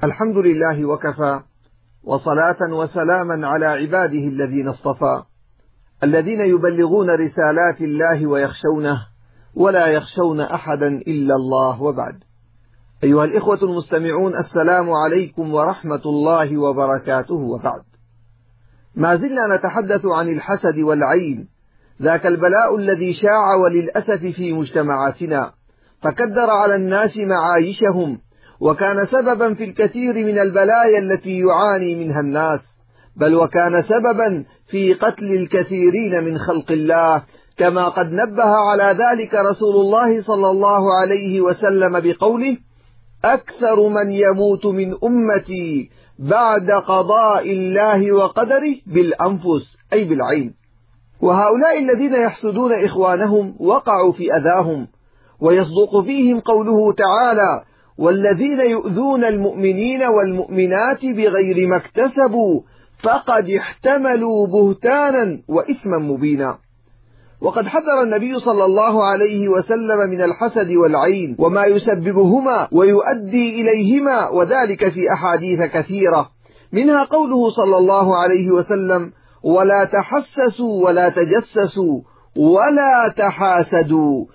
الحمد لله وكفى، وصلاة وسلاما على عباده الذين اصطفى، الذين يبلغون رسالات الله ويخشونه ولا يخشون أحدا إلا الله، وبعد. أيها الإخوة المستمعون، السلام عليكم ورحمة الله وبركاته، وبعد. ما زلنا نتحدث عن الحسد والعين، ذاك البلاء الذي شاع وللأسف في مجتمعاتنا، فكدر على الناس معايشهم، وكان سببا في الكثير من البلايا التي يعاني منها الناس، بل وكان سببا في قتل الكثيرين من خلق الله، كما قد نبه على ذلك رسول الله صلى الله عليه وسلم بقوله: أكثر من يموت من أمتي بعد قضاء الله وقدره بالأنفس، أي بالعين. وهؤلاء الذين يحسدون إخوانهم وقعوا في أذاهم، ويصدق فيهم قوله تعالى: والذين يؤذون المؤمنين والمؤمنات بغير ما اكتسبوا فقد احتملوا بهتانا وإثما مبينا. وقد حذر النبي صلى الله عليه وسلم من الحسد والعين وما يسببهما ويؤدي إليهما، وذلك في أحاديث كثيرة، منها قوله صلى الله عليه وسلم: ولا تحسسوا ولا تجسسوا ولا تحاسدوا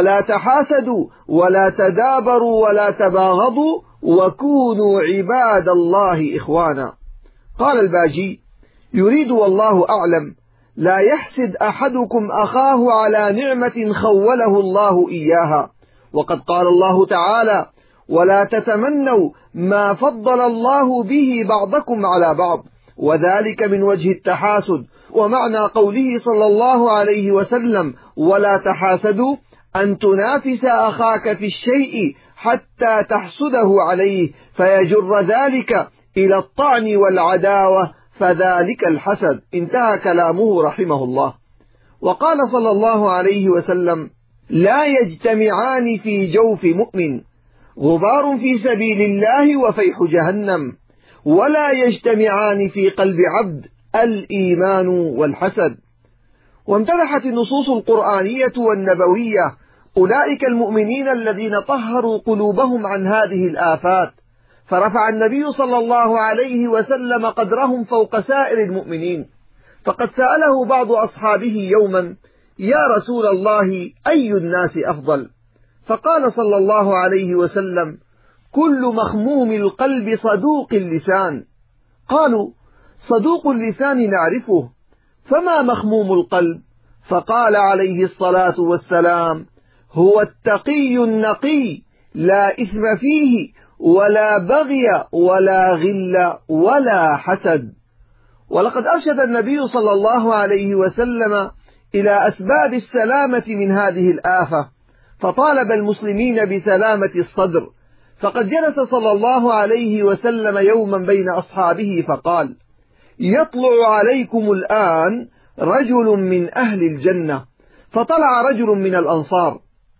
ولا تدابروا ولا تباغضوا وكونوا عباد الله إخوانا. قال الباجي: يريد والله أعلم لا يحسد أحدكم أخاه على نعمة خوله الله إياها. وقد قال الله تعالى: ولا تتمنوا ما فضل الله به بعضكم على بعض، وذلك من وجه التحاسد. ومعنى قوله صلى الله عليه وسلم: ولا تحاسدوا، أن تنافس أخاك في الشيء حتى تحسده عليه فيجر ذلك إلى الطعن والعداوة، فذلك الحسد. انتهى كلامه رحمه الله. وقال صلى الله عليه وسلم: لا يجتمعان في جوف مؤمن غبار في سبيل الله وفيح جهنم، ولا يجتمعان في قلب عبد الإيمان والحسد. وامتدحت النصوص القرآنية والنبوية أولئك المؤمنين الذين طهروا قلوبهم عن هذه الآفات، فرفع النبي صلى الله عليه وسلم قدرهم فوق سائر المؤمنين. فقد سأله بعض أصحابه يوما: يا رسول الله، أي الناس أفضل؟ فقال صلى الله عليه وسلم: كل مخموم القلب صدوق اللسان. قالوا: صدوق اللسان نعرفه، فما مخموم القلب؟ فقال عليه الصلاة والسلام: هو التقي النقي، لا إثم فيه ولا بغي ولا غل ولا حسد. ولقد أرشد النبي صلى الله عليه وسلم إلى أسباب السلامة من هذه الآفة، فطالب المسلمين بسلامة الصدر. فقد جلس صلى الله عليه وسلم يوما بين أصحابه فقال: يطلع عليكم الآن رجل من أهل الجنة. فطلع رجل من الأنصار،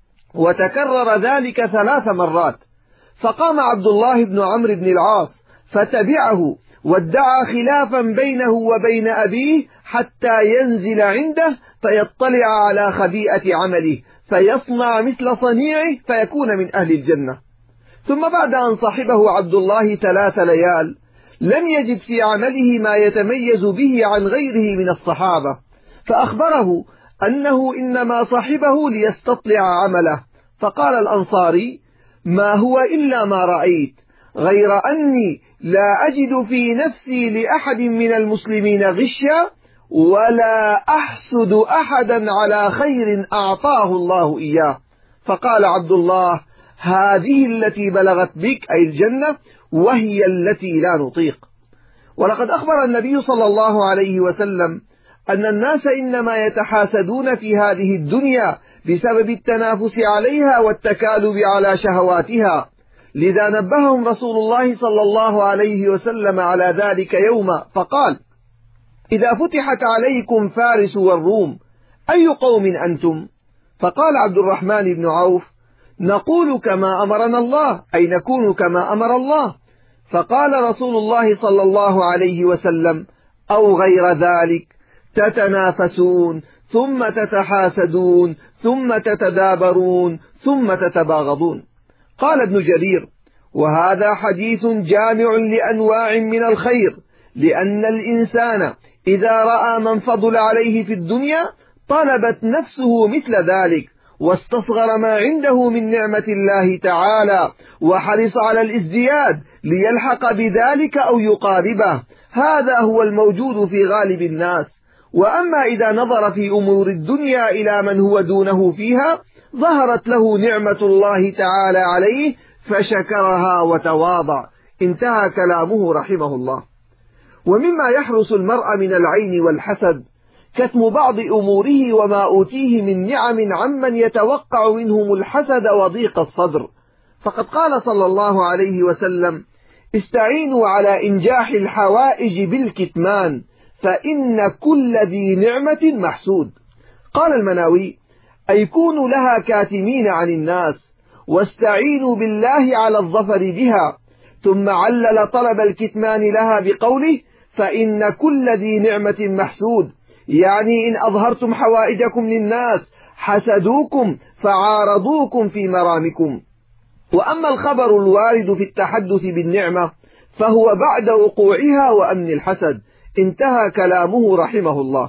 وتكرر ذلك 3 مرات. فقام عبد الله بن عمرو بن العاص فتبعه، وادعى خلافا بينه وبين أبيه حتى ينزل عنده فيطلع على خبيئة عمله فيصنع مثل صنيعه فيكون من أهل الجنة. ثم بعد أن صحبه عبد الله 3 ليال لم يجد في عمله ما يتميز به عن غيره من الصحابة، فأخبره أنه إنما صحبه ليستطلع عمله. فقال الأنصاري: ما هو إلا ما رأيت، غير أني لا أجد في نفسي لأحد من المسلمين غشا، ولا أحسد أحدا على خير أعطاه الله إياه. فقال عبد الله: هذه التي بلغت بك، أي الجنة، وهي التي لا نطيق. ولقد أخبر النبي صلى الله عليه وسلم أن الناس إنما يتحاسدون في هذه الدنيا بسبب التنافس عليها والتكالب على شهواتها، لذا نبههم رسول الله صلى الله عليه وسلم على ذلك يوما فقال: إذا فتحت عليكم فارس والروم أي قوم أنتم؟ فقال عبد الرحمن بن عوف: نقول كما أمرنا الله، أي نكون كما أمر الله. فقال رسول الله صلى الله عليه وسلم: أو غير ذلك، تتنافسون ثم تتحاسدون ثم تتدابرون ثم تتباغضون. قال ابن جرير: وهذا حديث جامع لأنواع من الخير، لأن الإنسان إذا رأى من فضل عليه في الدنيا طلبت نفسه مثل ذلك، واستصغر ما عنده من نعمة الله تعالى، وحرص على الازدياد ليلحق بذلك أو يقاربه. هذا هو الموجود في غالب الناس. وأما إذا نظر في أمور الدنيا إلى من هو دونه فيها ظهرت له نعمة الله تعالى عليه فشكرها وتواضع. انتهى كلامه رحمه الله. ومما يحرس المرء من العين والحسد كتم بعض أموره وما أوتيه من نعم عمن يتوقع منهم الحسد وضيق الصدر، فقد قال صلى الله عليه وسلم: استعينوا على إنجاح الحوائج بالكتمان فإن كل ذي نعمة محسود. قال المناوي: أي كونوا لها كاتمين عن الناس، واستعينوا بالله على الظفر بها. ثم علل طلب الكتمان لها بقوله: فإن كل ذي نعمة محسود، يعني إن أظهرتم حوائجكم للناس حسدوكم فعارضوكم في مرامكم. وأما الخبر الوارد في التحدث بالنعمة فهو بعد وقوعها وأمن الحسد. انتهى كلامه رحمه الله.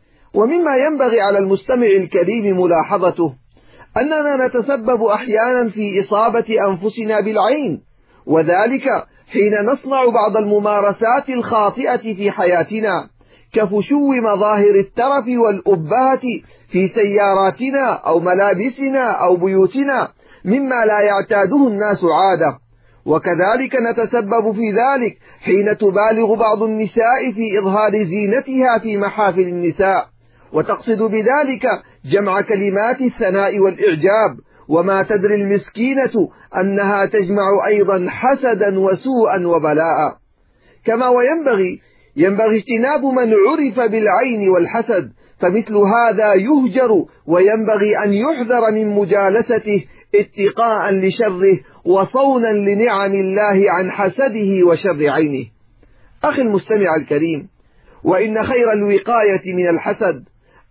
ومما ينبغي على المستمع الكريم ملاحظته أننا نتسبب أحيانا في إصابة أنفسنا بالعين، وذلك حين نصنع بعض الممارسات الخاطئة في حياتنا، كفشو مظاهر الترف والأبهة في سياراتنا أو ملابسنا أو بيوتنا مما لا يعتاده الناس عادة. وكذلك نتسبب في ذلك حين تبالغ بعض النساء في إظهار زينتها في محافل النساء، وتقصد بذلك جمع كلمات الثناء والإعجاب، وما تدري المسكينة أنها تجمع أيضا حسدا وسوءا وبلاء. كما ينبغي اجتناب من عرف بالعين والحسد، فمثل هذا يهجر وينبغي أن يحذر من مجالسته اتقاء لشره وصونا لنعم الله عن حسده وشر عينه. أخي المستمع الكريم، وإن خير الوقاية من الحسد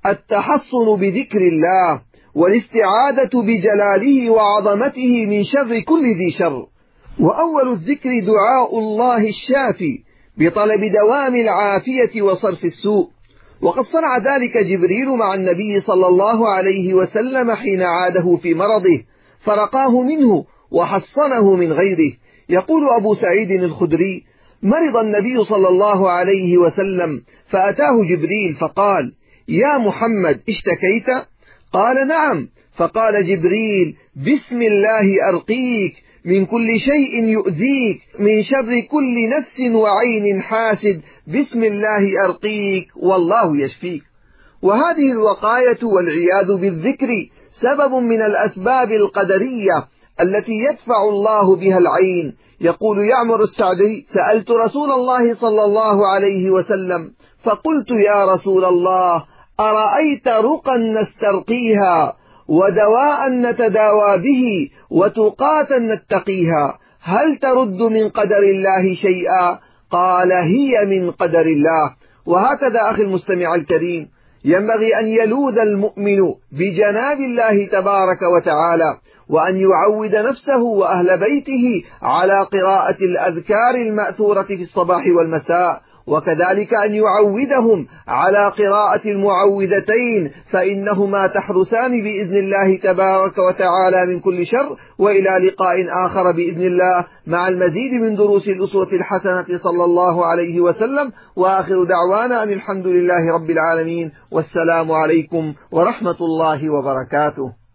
التحصن بذكر الله والاستعاذة بجلاله وعظمته من شر كل ذي شر. وأول الذكر دعاء الله الشافي بطلب دوام العافية وصرف السوء، وقد صنع ذلك جبريل مع النبي صلى الله عليه وسلم حين عاده في مرضه فرقاه منه وحصنه من غيره. يقول أبو سعيد الخدري: مرض النبي صلى الله عليه وسلم فأتاه جبريل فقال: يا محمد اشتكيت؟ قال: نعم. فقال جبريل: بسم الله أرقيك من كل شيء يؤذيك، من شر كل نفس وعين حاسد، بسم الله أرقيك والله يشفيك. وهذه الوقاية والعياذ بالذكر سبب من الأسباب القدرية التي يدفع الله بها العين. يقول يعمر السعدي: سألت رسول الله صلى الله عليه وسلم فقلت: يا رسول الله، أرأيت رقا نسترقيها ودواء نتداوى به وتقاة نتقيها، هل ترد من قدر الله شيئا؟ قال: هي من قدر الله. وهكذا أخي المستمع الكريم ينبغي أن يلوذ المؤمن بجناب الله تبارك وتعالى، وأن يعود نفسه وأهل بيته على قراءة الأذكار المأثورة في الصباح والمساء، وكذلك أن يعودهم على قراءة المعوذتين، فإنهما تحرسان بإذن الله تبارك وتعالى من كل شر. وإلى لقاء آخر بإذن الله مع المزيد من دروس الأسوة الحسنة صلى الله عليه وسلم، وآخر دعوانا أن الحمد لله رب العالمين، والسلام عليكم ورحمة الله وبركاته.